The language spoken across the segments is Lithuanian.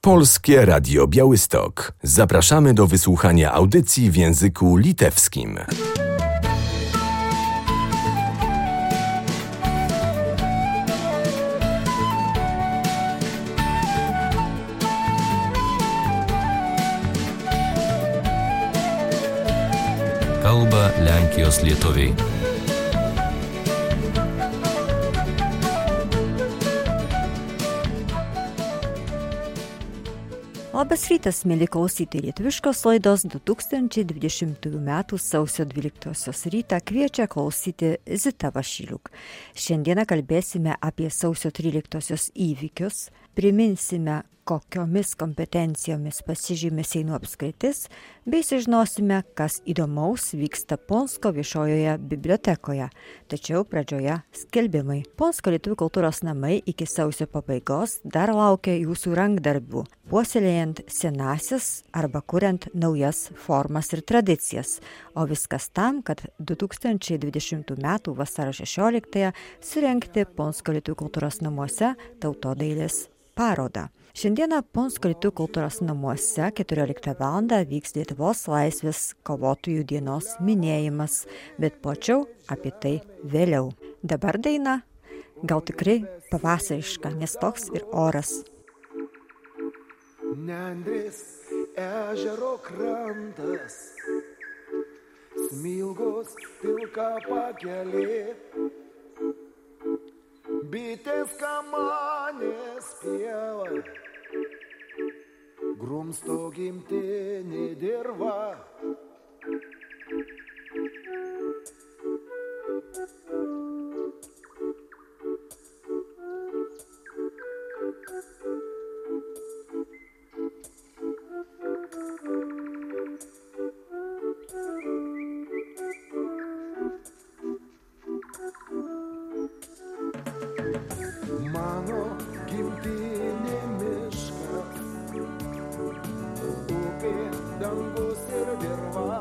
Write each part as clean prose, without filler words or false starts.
Polskie Radio Białystok. Zapraszamy do wysłuchania audycji w języku litewskim. Kalba Lenkijos lietuviai. Labas rytas, mėly klausytojai, lietuviškos laidos 2020 m. sausio 12 rytą kviečia klausyti Zita Vašiliuk. Šiandieną kalbėsime apie sausio 13 įvykius, priminsime, kokiomis kompetencijomis pasižymi Seinų apskritis, bei sužinosime, kas įdomaus vyksta Ponsko viešojoje bibliotekoje. Tačiau pradžioje skelbimai. Ponsko lietuvių kultūros namai iki sausio pabaigos dar laukia jūsų rankdarbių, puoselėjant senasias arba kuriant naujas formas ir tradicijas. O viskas tam, kad 2020 m. vasario 16 surengti Ponsko lietuvių kultūros namuose tautodailės parodą. Šiandieną Ponsko lietuvių kultūros namuose 14 val. Vyks Lietuvos laisvės kovotojų dienos minėjimas, bet plačiau apie tai vėliau. Dabar daina, gal tikrai pavasariška, nes toks ir oras. Nendrės ežero krantas, smilgos pilka pakelė, bitės kamanės pieva, grumsto gimtinė dirva. Mano gimtinė miškas, upė, dangus ir dirva,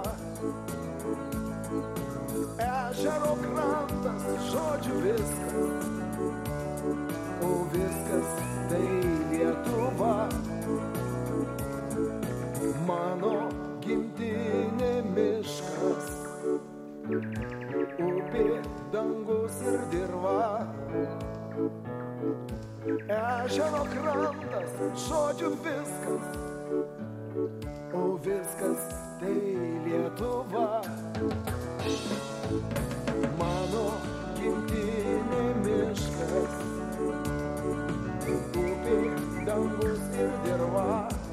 ežero krantas, žodžiu viskas, o viskas tai Lietuva. Mano gimtinė miškas, upė, dangus ir dirva, ežero krantas, žodžiu viskas, o viskas tai Lietuva. Mano gimtinė miškas, upė, dangus ir dirva,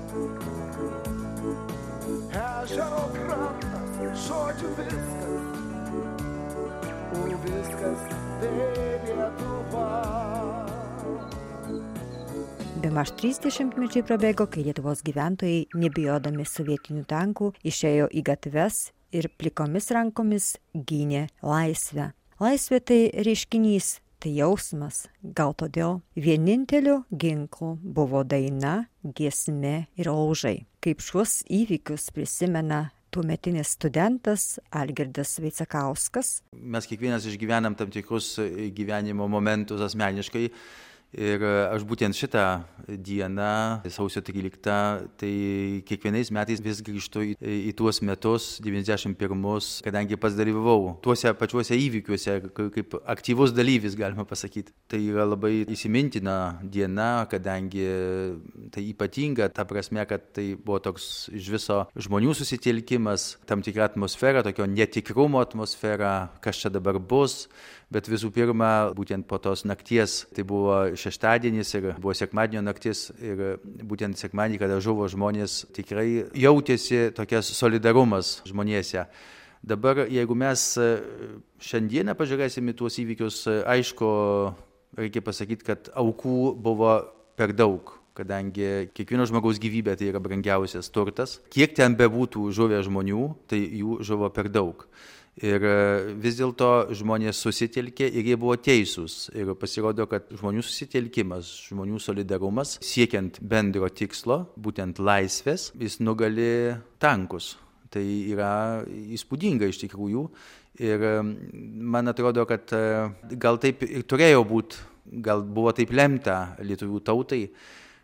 ežero krantas, žodžiu viskas, o viskas tai Lietuva. Bemaž 30 mečiai prabėgo, kai Lietuvos gyventojai, nebijodami sovietinių tankų, išėjo į gatves ir plikomis rankomis gynė laisvę. Laisvė tai reiškinys, tai jausmas, gal todėl vieninteliu ginklu buvo daina, giesmė ir laužai. Kaip šiuos įvykius prisimena tuometinis studentas Algirdas Vaicekauskas. Mes kiekvienas išgyvenam tam tikrus gyvenimo momentus asmeniškai. Ir aš būtent šitą dieną, sausio 13, tai kiekvienais metais vis grįžtu į tuos metus, 91, kadangi pats dalyvavau tuose pačiuose įvykiuose, kaip aktyvus dalyvis, galima pasakyti. Tai yra labai įsimintina diena, kadangi tai ypatinga, ta prasme, kad tai buvo toks iš viso žmonių susitelkimas, tam tikra atmosfera, tokio netikrumo atmosfera, kas čia dabar bus. Bet visų pirma, būtent po tos nakties, tai buvo šeštadienis ir buvo sekmadienio naktis ir būtent sekmadienį, kada žuvo žmonės, tikrai jautėsi tokias solidarumas žmonėse. Dabar, jeigu mes šiandieną pažiūrėsime tuos įvykius, aišku, reikia pasakyti, kad aukų buvo per daug, kadangi kiekvieno žmogaus gyvybė tai yra brangiausias turtas. Kiek ten bebūtų žuvę žmonių, tai jų žuvo per daug. Ir vis dėlto žmonės susitelkė ir jie buvo teisūs. Ir pasirodo, kad žmonių susitelkimas, žmonių solidarumas, siekiant bendro tikslo, būtent laisvės, jis nugali tankus. Tai yra įspūdinga iš tikrųjų. Ir man atrodo, kad gal taip ir turėjo būti, gal buvo taip lemta lietuvių tautai,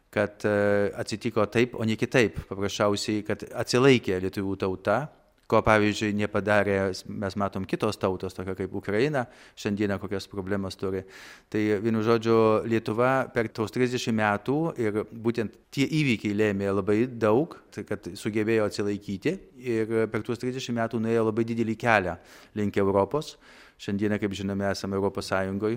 kad atsitiko taip, o ne kitaip. Paprasčiausiai, kad atsilaikė lietuvių tauta, ko pavyzdžiui nepadarė, mes matom kitos tautos, tokia kaip Ukraina, šiandieną kokias problemas turi. Tai vienu žodžiu, Lietuva per tos 30 metų ir būtent tie įvykiai lėmė labai daug, tai kad sugebėjo atsilaikyti ir per tuos 30 metų nuėjo labai didelį kelią link Europos. Šiandieną, kaip žinome, esame Europos Sąjungoje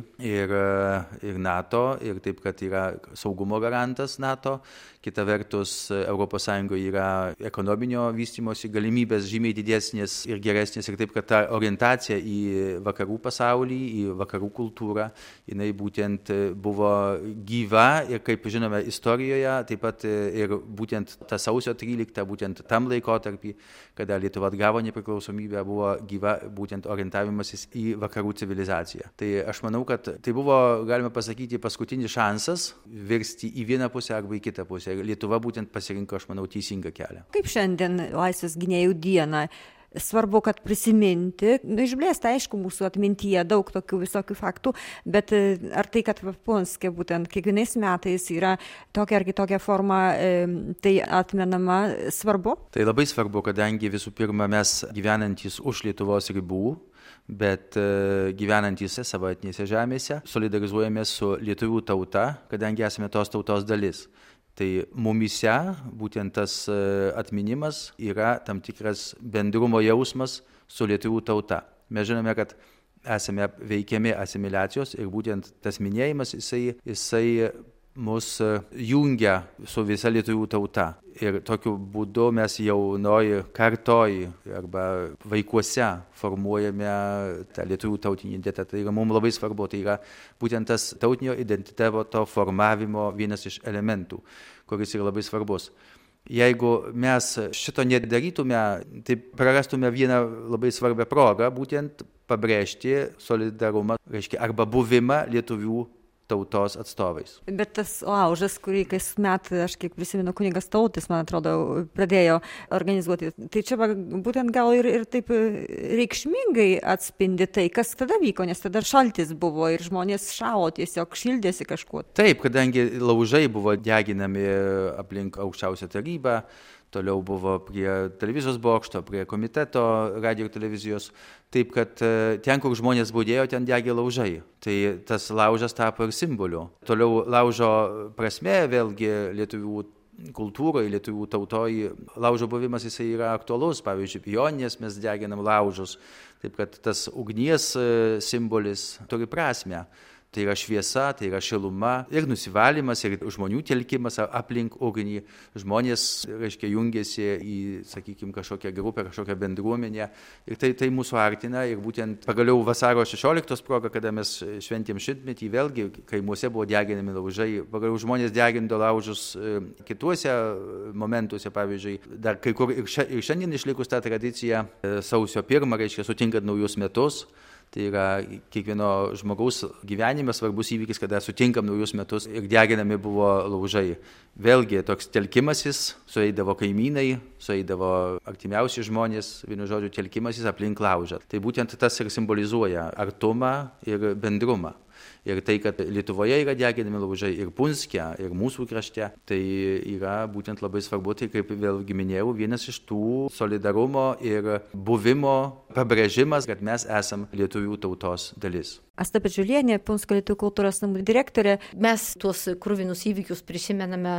ir NATO, ir taip, kad yra saugumo garantas NATO. Kita vertus, Europos Sąjungoje yra ekonominio vystymosi galimybės žymiai didesnės ir geresnės, ir taip, kad ta orientacija į vakarų pasaulį, į vakarų kultūrą, jinai būtent buvo gyva ir, kaip žinome, istorijoje, taip pat ir būtent ta sausio 13, būtent tam laikotarpį, kada Lietuva atgavo nepriklausomybę, buvo gyva būtent orientavimasis į vakarų civilizaciją. Tai aš manau, kad tai buvo, galima pasakyti, paskutinis šansas virsti į vieną pusę arba į kitą pusę. Lietuva būtent pasirinko, aš manau, teisingą kelią. Kaip šiandien Laisvės gynėjų dieną? Svarbu, kad prisiminti, išblėsta, aišku, mūsų atmintyje daug tokių visokių faktų, bet ar tai, kad Punske būtent kiekvienais metais yra tokia ar kitokia forma, tai atmenama, svarbu? Tai labai svarbu, kadangi visų pirma mes gyvenantys už Lietuvos ribų, bet gyvenantys savo etninėse žemėse, solidarizuojamės su lietuvių tauta, kadangi esame tos tautos dalis. Tai mumyse būtent tas atminimas yra tam tikras bendrumo jausmas su lietuvių tauta. Mes žinome, kad esame veikiami asimiliacijos ir būtent tas minėjimas, jisai mus jungia su visa lietuvių tauta. Ir tokiu būdu mes jaunoj kartoj arba vaikuose formuojame tą lietuvių tautinį identitetą. Tai yra mums labai svarbu, tai yra būtent tas tautinio identiteto formavimo vienas iš elementų, kuris yra labai svarbus. Jeigu mes šito nedarytume, tai prarastume vieną labai svarbią progą, būtent pabrėžti solidarumą, reiškia, arba buvimą lietuvių tautos atstovais. Bet tas laužas, kurį kasmet, aš kiek prisimenu, kunigas Tautis, man atrodo, pradėjo organizuoti, tai čia būtent gal ir taip reikšmingai atspindi tai, kas tada vyko, nes tada šaltis buvo ir žmonės šalo, tiesiog šildėsi kažkuo. Taip, kadangi laužai buvo deginami aplink aukščiausią tarybą, toliau buvo prie televizijos bokšto, prie komiteto radio ir televizijos. Taip, kad ten, kur žmonės budėjo, ten degė laužai. Tai tas laužas tapo ir simboliu. Toliau laužo prasme, vėlgi lietuvių kultūroje, lietuvių tautoje, laužo buvimas jisai yra aktualus. Pavyzdžiui, Joninės mes deginam laužus. Taip, kad tas ugnies simbolis turi prasmę. Tai yra šviesa, tai yra šiluma ir nusivalymas, ir žmonių telkimas aplink ugnį. Žmonės, reiškia, jungiasi į, sakykime, kažkokią grupę, kažkokią bendruomenę. Ir tai mūsų artina. Ir būtent pagaliau vasario 16 proga, kada mes šventėm šimtmetį, vėlgi kaimuose buvo deginami laužai. Pagaliau žmonės degindavo laužus kituose momentuose, pavyzdžiui. Dar kai kur ir šiandien išlikus tą tradiciją sausio 1, reiškia, sutinkant naujus metus. Tai yra kiekvieno žmogaus gyvenime svarbus įvykis, kada sutinkam naujus metus ir deginami buvo laužai. Vėlgi toks telkimasis, sueidavo kaimynai, sueidavo artimiausi žmonės, vienu žodžiu telkimasis aplink laužą. Tai būtent tas ir simbolizuoja artumą ir bendrumą. Ir tai, kad Lietuvoje yra deginami laužai ir Punske, ir mūsų krašte, tai yra būtent labai svarbu, tai kaip vėlgi minėjau, vienas iš tų solidarumo ir buvimo pabrėžimas, kad mes esam lietuvių tautos dalis. Asta Pečiulienė, Punsko lietuvių kultūros namų direktorė. Mes tuos kruvinus įvykius prisimename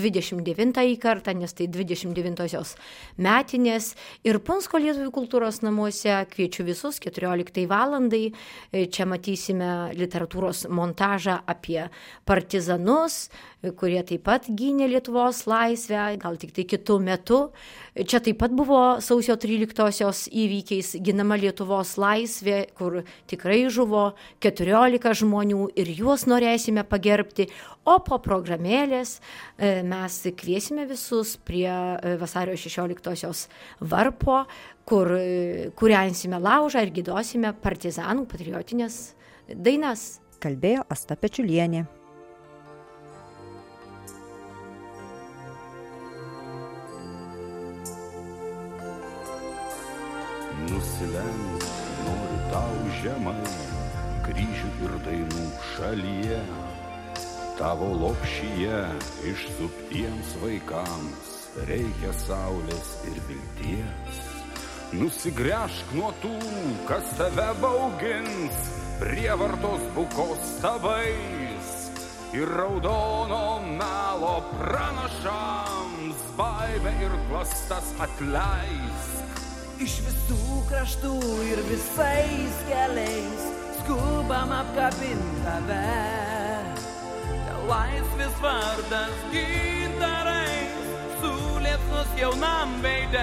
29 kartą, nes tai 29-osios metinės. Ir Punsko lietuvių kultūros namuose kviečiu visus 14 valandai. Čia matysime literatūros montažą apie partizanus, kurie taip pat gynė Lietuvos laisvę, gal tik tai kitų metų. Čia taip pat buvo sausio 13-osios įvykiais ginama Lietuvos laisvė, kur tikrai žuvo 14 žmonių ir juos norėsime pagerbti. O po programėlės mes kviesime visus prie vasario 16-osios varpo, kur kūrensime laužą ir giedosime partizanų patriotinės dainas. Kalbėjo Asta Pečiulienė. Nusilenk noriu tau žemai, kryžių ir dainų šalyje. Tavo lopšyje išsuptiems vaikams reikia saulės ir vilties. Nusigręžk nuo tų, kas tave baugins, prievartos bukos stabais ir raudono melo pranašams baimę ir klastas atleisk. Iš visų kraštų ir visais keliais skubam apkabint tave. Laisvės vardas gintarais suliepsnos jaunam veide.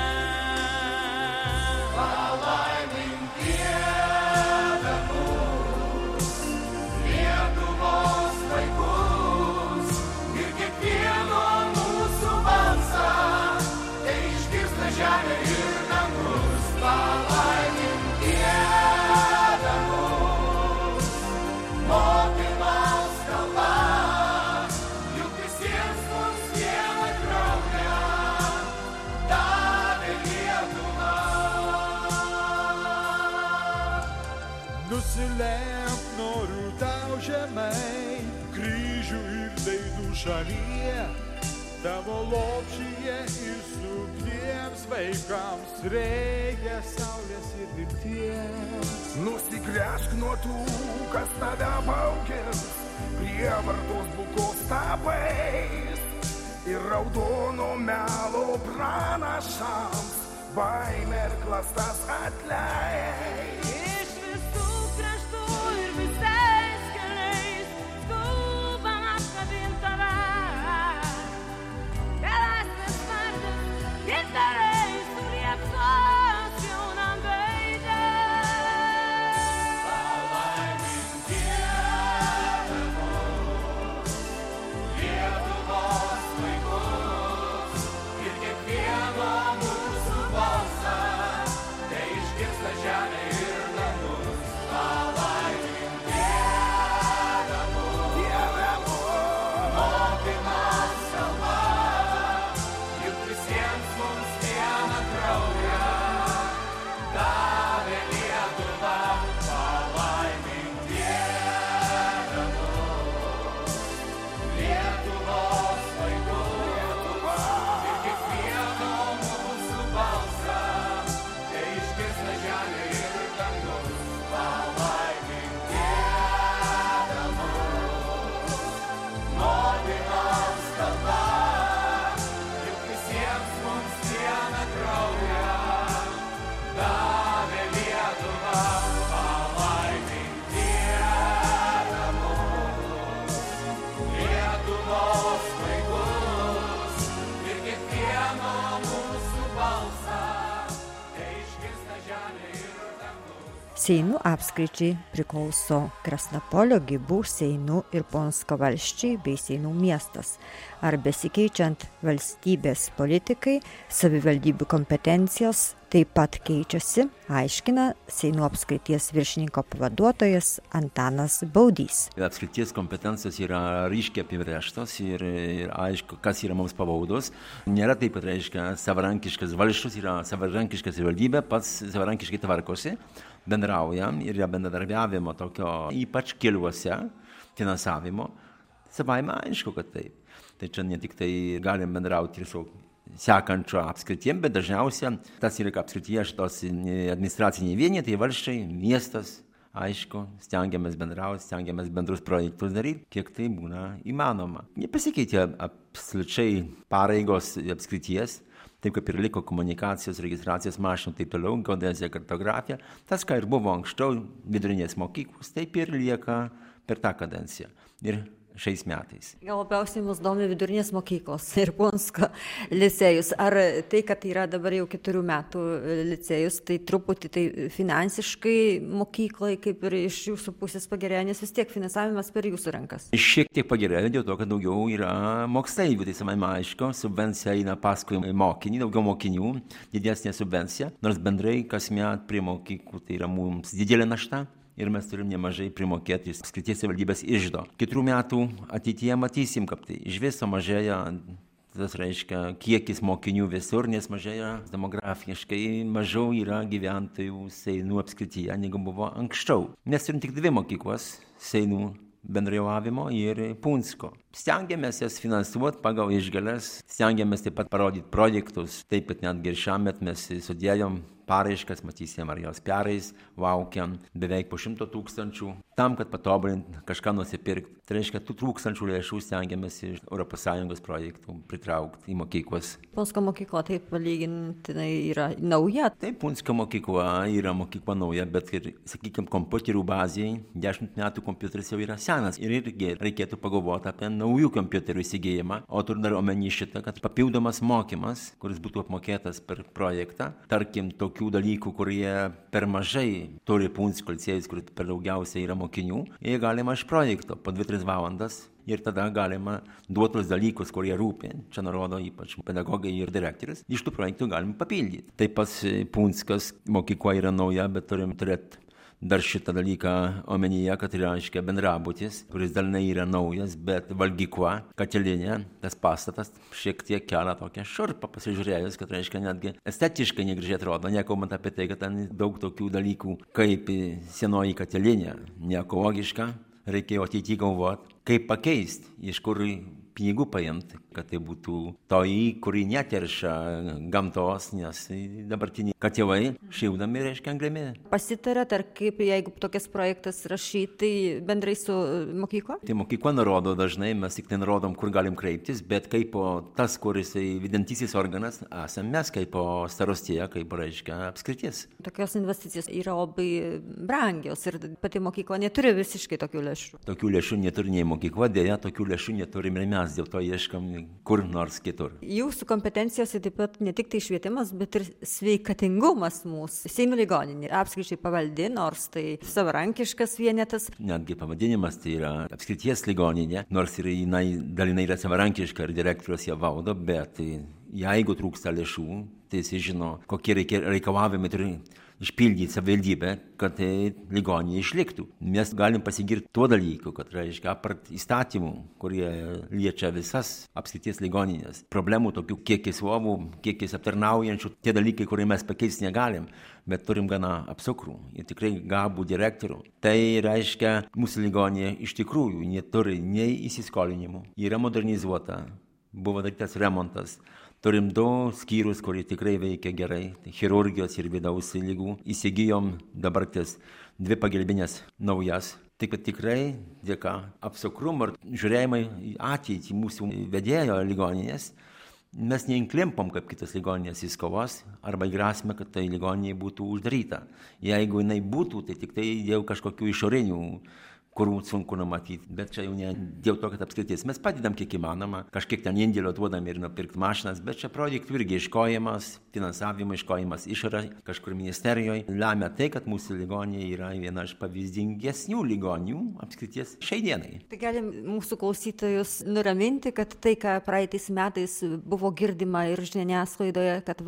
Palaimink Dieve mus, Lietuvos vaikus ir kiekvieno mūsų balsą, tai išgirsta žemė ir dangus. Palaimink Dieve mus, motinos kalba. Nusilenk noriu tau žemai, kryžių ir daidų šalyje, tavo lopšyje išsuptiems vaikams reikia saulės ir vilties. Nusigręžk nuo tų, kas tave baugins, prievartos bukos stabais ir raudono melo pranašams baimę ir klastas atleis. Seinų apskričiai priklauso Krasnapolio, Gibų, Seinų ir Ponsko valsčiai bei Seinų miestas. Ar besikeičiant valstybės politikai, savivaldybių kompetencijos taip pat keičiasi, aiškina Seinų apskrities viršininko pavaduotojas Antanas Baudys. Apskrities kompetencijos yra ryškiai apibrėžtos ir aišku, kas yra mums pavaldus. Nėra taip, kad reiškia savarankiškas valsčius, yra savarankiška savivaldybė, pats savarankiškai tvarkosi, bendraujam ir bendradarbiavimo tokio, ypač keliuose, finansavimo. Savaime aišku, kad taip. Tai čia ne tik tai galim bendrauti ir su sekančio apskritiem, bet dažniausiai tas yra apskrityje šitos administraciniai vienija, tai valsčiai, miestas, aišku, stengiamės bendrauti, stengiamės bendrus projektus daryti, kiek tai būna įmanoma. Nepasikeitė absoliučiai pareigos apskrities, taip kaip ir liko komunikacijos, registracijos mašinų, taip toliau, geodezija, kartografija. Tas, ką ir buvo anksčiau vidurinės mokyklos, taip ir lieka per tą kadenciją. Ir šiais metais. Gal labiausiai mus domi vidurinės mokyklos ir Ponsko licėjus. Ar tai, kad yra dabar jau 4 metų licėjus, tai truputį tai finansiškai mokyklai kaip ir iš jūsų pusės pagerėjo, nes vis tiek finansavimas per jūsų rankas? Šiek tiek pagerėjo dėl to, kad daugiau yra moksleivių, tai savai aišku, subvencija eina paskui mokinį, daugiau mokinių, didesnė subvencija, nors bendrai kasmet prie mokyklų tai yra mums didelė našta. Ir mes turim nemažai primokėti apskrities savivaldybės iždo. 4 metų ateityje matysim, kaip tai iš viso mažėja, tas reiškia kiekis mokinių visur, nes mažėja demografiškai, mažiau yra gyventojų Seinų apskrityje, negu buvo anksčiau. Mes turim tik 2 mokyklos Seinų bendravimo ir Punsko. Stengiamės jas finansuoti pagal išgales, stengiamės taip pat parodyti projektus, taip pat netgi ir šiąmet mes sudėjom paraiškas, matysim, ar jos perais, laukiam beveik po 100 000, tam, kad patobulint, kažką nusipirkti. Tai reiškia, 2000 lėšų stengiamės iš ES projektų pritraukti į mokyklas. Punsko mokykla taip palygintinai yra nauja. Taip, Punsko mokykla yra mokykla nauja, bet ir, sakykime, kompiuterių bazėje 10 metų kompiuteris jau yra senas. Ir irgi reikėtų pagalvoti apie naujų kompiuterių įsigijimą. O turiu dar omeny šitą, kad papildomas mokymas, kuris būtų apmokėtas per projektą, tarkim, tokių dalykų, kurie per mažai turi Punsko licėjus, kur per daugiausiai yra mokinių, jie galima iš projekto po 2-3 valandas ir tada galima duotus dalykus, kurie rūpi, čia nurodo ypač pedagogai ir direktorius, iš tų projektų galima papildyti. Taip pat Punskas mokykla yra nauja, bet turim turėti dar šitą dalyką omenyje, kad yra, aiškiai, bendrabutis, kuris dalinai yra naujas, bet valgykla, katilinė, tas pastatas šiek tiek kelia tokią šurpą pasižiūrėjus, kad, reiškia, netgi estetiškai negražiai atrodo, nekalbant apie tai, kad ten daug tokių dalykų, kaip senoji katilinė, neekologiška, reikėjo ateityje galvoti, kaip pakeisti, iš kur pinigų paimti, kad tai būtų toji, kuri neteršia gamtos, nes dabartiniai katilai šildami, reiškia, anglimi. Pasitarėt, ar kaip, jeigu tokias projektas rašyti, tai bendrai su mokykla? Tai mokykla nurodo dažnai, mes tik tai nurodom, kur galim kreiptis, bet kaip tas, kuris vykdantysis organas, esame mes kaip starostija, kaip, reiškia, apskritis. Tokios investicijos yra labai brangios ir pati mokykla neturi visiškai tokių lėšų. Tokių lėšų neturi nei mokykla, dėja, tokių lėšų neturime ir mes, dėl to ieškam kur nors kitur. Jūsų kompetencijose taip pat ne tik tai švietimas, bet ir sveikatingumas mūsų. Seinų ligoninė apskričiai pavaldi, nors tai savarankiškas vienetas. Netgi pavadinimas tai yra apskrities ligoninė, nors ir jinai dalinai yra savarankiška ir direktorius ją valdo, bet jeigu trūksta lėšų, tai jis žino, kokie reikalavimai turi išpildyti savivaldybę, kad ligoninė išliktų. Mes galim pasigirti tuo dalyku, kad, reiškia, apart įstatymų, kurie liečia visas apskrities ligoninės, problemų tokių kiekis lovų, kiekis aptarnaujančių, tie dalykai, kurie mes pakeisti negalim, bet turim gana apsukrų ir tikrai gabų direktorių. Tai reiškia, mūsų ligoninė iš tikrųjų neturi nei įsiskolinimų, yra modernizuota, buvo darytas remontas. Turim 2 skyrius, kurie tikrai veikia gerai, tai chirurgijos ir vidaus ligų. Įsigijom dabar ties 2 pagalbinės naujas. Taip pat tikrai dėka apsukrumo ir žiūrėjimai į ateitį mūsų vedėjo ligoninės, mes neinklimpom kaip kitos ligoninės į skolas arba įgrasime, kad tai ligoninė būtų uždaryta. Jeigu jinai būtų, tai tik tai dėl kažkokių išorinių, kur sunku numatyti, bet čia jau ne dėl to, kad apskritis. Mes padedam kiek įmanoma, kažkiek ten indėlio duodam ir nupirkti mašinas, bet čia projektų irgi iškojimas, finansavimo iškojimas išorė kažkur ministerijoje lemia tai, kad mūsų ligoninė yra viena iš pavyzdingesnių ligoninių apskrities šiai dienai. Tai galim mūsų klausytojus nuraminti, kad tai, ką praeitais metais buvo girdima ir žiniasklaidoje, kad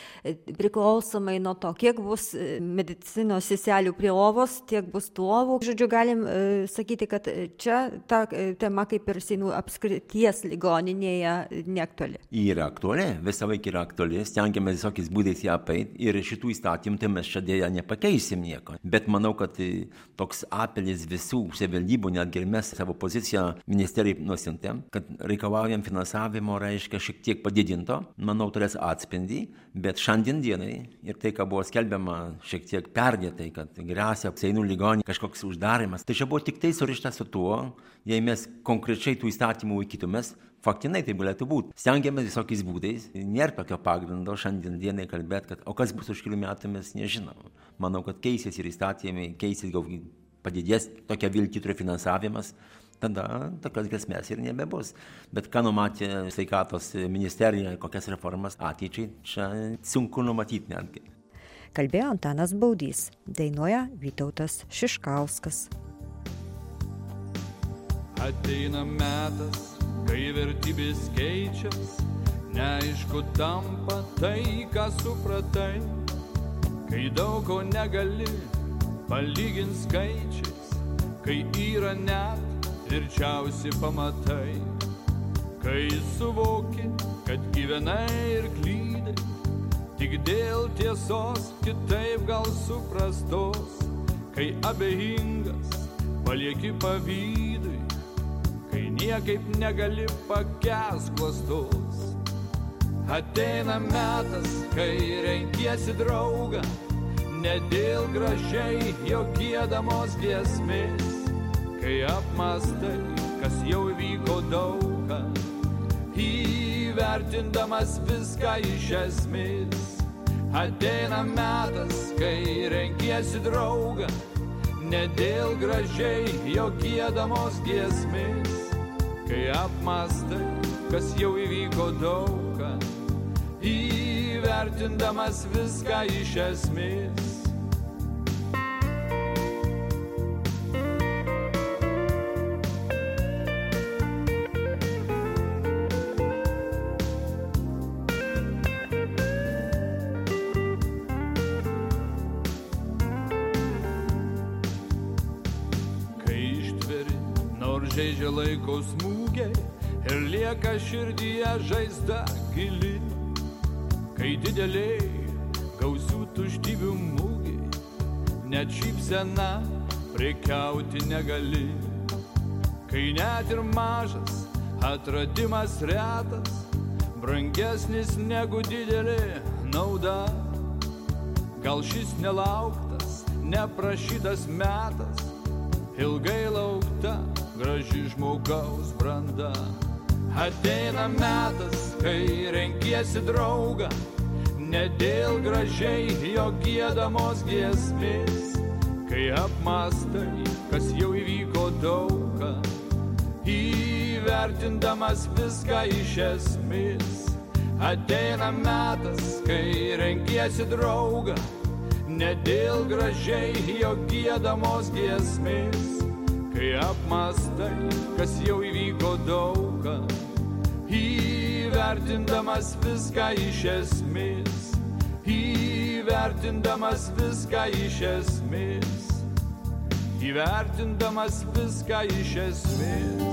priklausomai nuo to, kiek bus medicinos seselių prie lovos, tiek bus tų lovų. Žodžiu, galim sakyti, kad čia ta tema kaip ir Seinų apskrities ligoninėje neaktuali. Yra aktuali, visą laiką yra aktuali, stengiamės visokiais būdais ją apeiti ir šitų įstatymų tai mes čia dėja nepakeisim nieko. Bet manau, kad toks apelis visų savivaldybių, netgi ir mes savo poziciją ministerijai nusiuntėm, kad reikalaujam finansavimo, reiškia šiek tiek padidinto, manau, turės atspindį, bet šiandien dienai ir tai, ką buvo skelbiama šiek tiek perdėtai, kad gresia Seinų ligoninė kažkoks uždarimas, tai čia buvo tik tai surišta su tuo, jei mes konkrečiai tų įstatymų laikytumės, faktinai tai galėtų būti. Stengiamės visokiais būdais, nėra tokio pagrindo šiandien dienai kalbėti, kad o kas bus už kelių metų mes nežinom. Manau, kad keisės ir įstatymai, keisės gal padidės tokia viltį turi finansavimas, tada tokios grėsmės ir nebebus. Bet ką numatė sveikatos ministerija, kokias reformas ateičiai, čia sunku numatyti netgi. Kalbėjo Antanas Baudys, dainuoja Vytautas Šiškauskas. Ateina metas, kai vertybės keičias, neaišku tampa tai, ką supratai, kai daug ko negali palyginti skaičiais, kai yra net tvirčiausi pamatai, kai suvoki, kad gyvenai ir klydai, tik dėl tiesos kitaip gal suprastos, kai abejingas palieki pavydui, niekaip negali pakęst klastos. Ateina metas, kai renkiesi draugą, ne dėl gražiai jo giedamos giesmės, kai apmastai, kas jau vyko daugą, įvertindamas viską iš esmės. Ateina metas, kai renkiesi draugą, ne dėl gražiai jo giedamos giesmės, kai apmastai, kas jau įvyko daugą, įvertindamas viską iš esmės. Žaidžia laiko smūgiai ir lieka širdyje žaizda gili, kai dideliai gausių tuštybių mūgiai, net šypsena prekiauti negali, kai net ir mažas atradimas retas, brangesnis negu didelė nauda. Gal šis nelauktas, neprašytas metas, ilgai laukta graži žmogaus branda. Ateina metas, kai renkiesi draugą, ne dėl gražiai jo giedamos giesmės, kai apmastai, kas jau įvyko daugą, įvertindamas viską iš esmės. Ateina metas, kai renkiesi draugą, ne dėl gražiai jo giedamos giesmės, kai apmastai, kas jau įvyko daugą, įvertindamas viską iš esmės, įvertindamas viską iš esmės, įvertindamas viską iš esmės.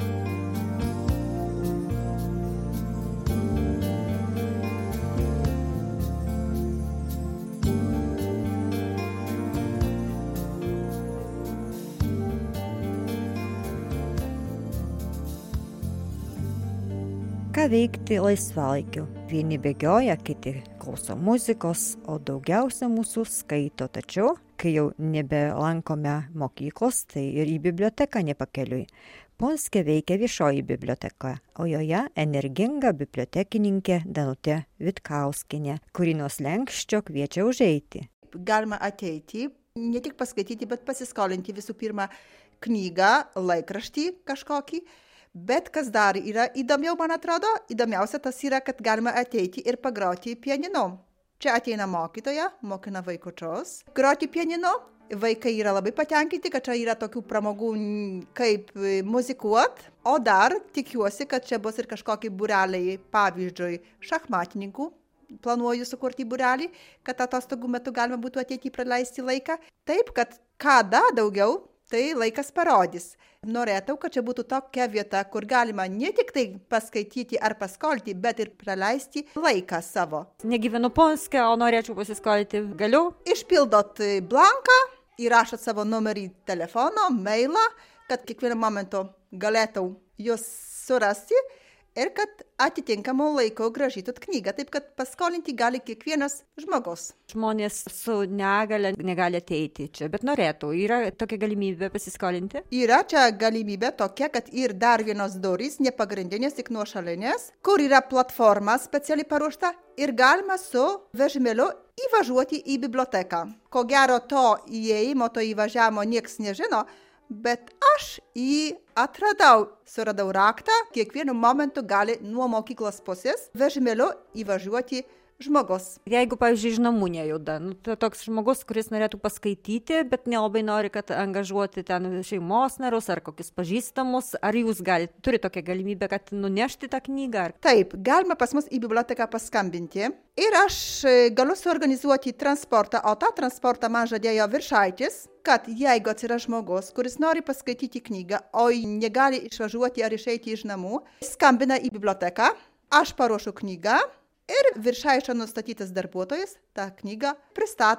Ką veikti laisvalaikiu? Vieni bėgioja, kiti klauso muzikos, o daugiausia mūsų skaito. Tačiau, kai jau nebelankome mokyklos, tai ir į biblioteką nepakeliui. Ponske veikia viešoji biblioteka, o joje energinga bibliotekininkė Danutė Vitkauskienė, kuri nuo slenksčio kviečia užeiti. Galima ateiti, ne tik paskaityti, bet pasiskolinti visų pirma knygą, laikraštį kažkokį. Bet kas dar yra įdomiau, man atrodo, įdomiausia tas yra, kad galima ateiti ir pagroti pianinu. Čia ateina mokytoja, mokina vaikučius. Groti pianinu, vaikai yra labai patenkinti, kad čia yra tokių pramogų kaip muzikuot. O dar tikiuosi, kad čia bus ir kažkokie būreliai, pavyzdžiui, šachmatininkų. Planuoju sukurti būrelį, kad atostogų metu galima būtų ateiti praleisti laiką. Taip, kad kada daugiau, tai laikas parodys. Norėtų, kad čia būtų tokia vieta, kur galima ne tik tai paskaityti ar paskolti, bet ir praleisti laiką savo. Negyvenu Ponske, o norėčiau pasiskolti. Galiu? Išpildot blanką, įrašot savo numerį telefono, mailą, kad kiekvienu momentu galėtų jūs surasti ir kad atitinkamų laiko gražytot knygą, taip kad paskolinti gali kiekvienas žmogus. Žmonės su negale negali ateiti čia, bet norėtų. Yra tokia galimybė pasiskolinti? Yra čia galimybė tokia, kad ir dar vienos durys, ne pagrindinės, tik nuošalinės, kur yra platforma specialiai paruošta ir galima su vežimėliu įvažiuoti į biblioteką. Ko gero to įėjimo, to įvažiavimo nieks nežino, bet aš jį atradau, suradau raktą, kiekvienu momentu gali nuo mokyklos pusės vežimėliu įvažiuoti žmogus. Jeigu, pavyzdžiui, iš namų nejuda, toks žmogus, kuris norėtų paskaityti, bet nelabai nori, kad angažuoti ten šeimos narius ar kokius pažįstamus, ar jūs turi tokią galimybę, kad nunešti tą knygą? Taip, galima pas mus į biblioteką paskambinti ir aš galiu suorganizuoti transportą, o tą transportą man žadėjo viršaitis, kad jeigu atsiras žmogus, kuris nori paskaityti knygą, o negali išvažiuoti ar išeiti iš namų, skambina į biblioteką, aš paruošiu knygą ir viršaičio nustatytas darbuotojas tą knygą pristato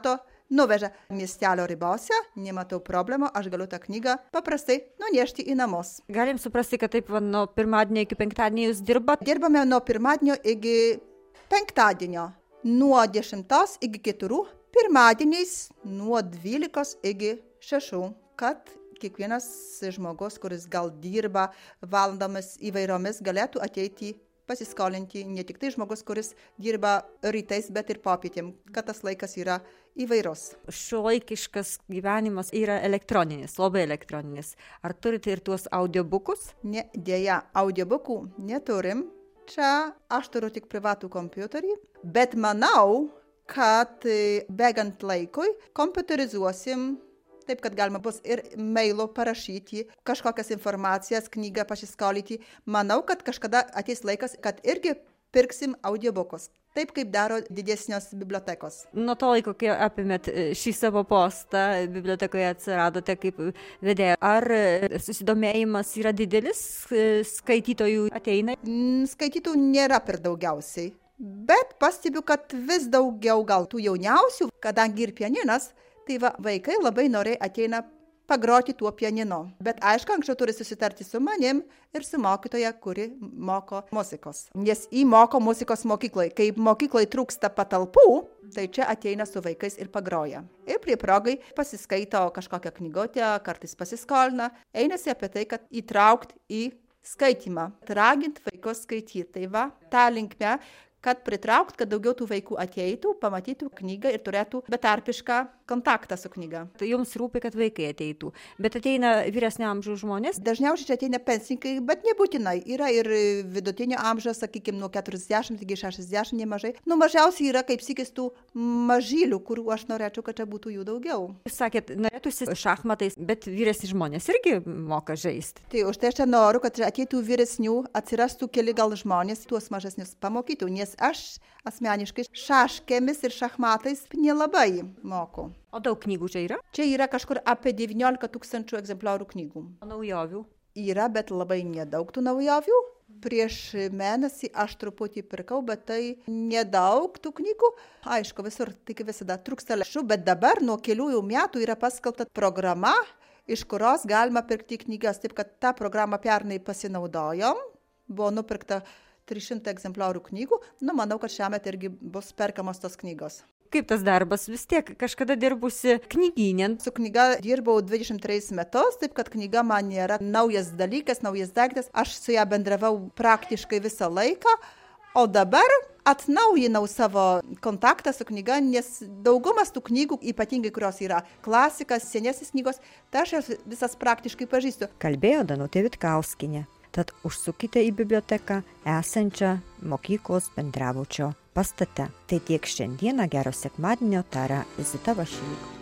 nuveža miestelio ribose, nematau problemo, aš galiu tą knygą paprastai nunešti į namus. Galim suprasti, kad taip nuo pirmadienio iki penktadienio jūs dirbat? Dirbame nuo pirmadienio iki penktadienio, nuo 10 iki 4, pirmadieniais nuo 12 iki 6, kad kiekvienas žmogus, kuris gal dirba valandomis įvairiomis, galėtų ateiti pasiskolinti, ne tik tai žmogus, kuris dirba rytais, bet ir popietėm, kad tas laikas yra įvairus. Šiuolaikiškas gyvenimas yra elektroninis, labai elektroninis. Ar turite ir tuos audiobukus? Ne, dėja, audiobukų neturim. Čia aš turiu tik privatų kompiuterį, bet manau, kad bėgant laikui kompiuterizuosim, taip, kad galima bus ir mailo parašyti, kažkokias informacijas, knygą pasiskolinti. Manau, kad kažkada ateis laikas, kad irgi pirksim audiobukus. Taip, kaip daro didesnios bibliotekos. Nuo to laiko, kai apimėt šį savo postą, bibliotekoje atsiradote kaip vedėja. Ar susidomėjimas yra didelis, skaitytojų ateina? Skaitytojų nėra per daugiausiai. Bet pastebiu, kad vis daugiau gal tų jauniausių, kadangi ir pianinas, tai vaikai labai noriai ateina pagroti tuo pianinu. Bet aišku, anksčiau turi susitarti su manim ir su mokytoja, kuri moko muzikos. Nes įmoko muzikos mokyklai. Kai mokyklai trūksta patalpų, tai čia ateina su vaikais ir pagroja. Ir prie progai pasiskaito kažkokią knygotę, kartais pasiskolina. Einasi apie tai, kad įtraukti į skaitymą. Ragint vaikus skaityti. Tai tą linkmę, kad pritraukt, kad daugiau tų vaikų ateitų, pamatytų knygą ir turėtų betarpišką kontaktą su knyga. Tai jums rūpi, kad vaikai ateitų. Bet ateina vyresnio amžiaus žmonės? Dažniausiai čia ateina pensininkai, bet nebūtinai. Yra ir vidutinio amžiaus, sakykime, nuo 40 iki 60 nemažai. Nu, mažiausiai yra kaip sykis tų mažylių, kurių aš norėčiau, kad čia būtų jų daugiau. Jūs sakėt, norėtųsi šachmatais, bet vyresni žmonės irgi moka žaisti. Tai už tai aš noriu, kad ateitų vyresnių, atsirastų keli gal žmonės, tuos mažesnius pamokytų, nes aš asmeniškai šaškėmis ir šachmatais nelabai moku. O daug knygų čia yra? Čia yra kažkur apie 19 000 egzempliorių knygų. O naujovių? Yra, bet labai nedaug tų naujovių. Prieš mėnesį aš truputį pirkau, bet tai nedaug tų knygų. Aišku, visur tik visada trūksta lėšų, bet dabar nuo kelių metų yra paskelbta programa, iš kurios galima pirkti knygas. Taip, kad tą programą pernai pasinaudojom, buvo nupirkta 300 egzempliorių knygų. Nu, manau, kad šiąmet irgi bus perkamos tos knygos. Kaip tas darbas? Vis tiek kažkada dirbusi knygynė. Su knyga dirbau 23 metus, taip kad knyga man nėra naujas dalykas, naujas daiktas. Aš su ją bendravau praktiškai visą laiką, o dabar atnaujinau savo kontaktą su knyga, nes daugumas tų knygų, ypatingai kurios yra klasikas, senesnės knygos, tai aš visas praktiškai pažįstu. Kalbėjo Danutė Vitkauskienė. Tad užsukite į biblioteką esančią mokyklos bendrabučio pastate. Tai tiek šiandieną, gero sekmadienio, taria Zita Vašyliuk.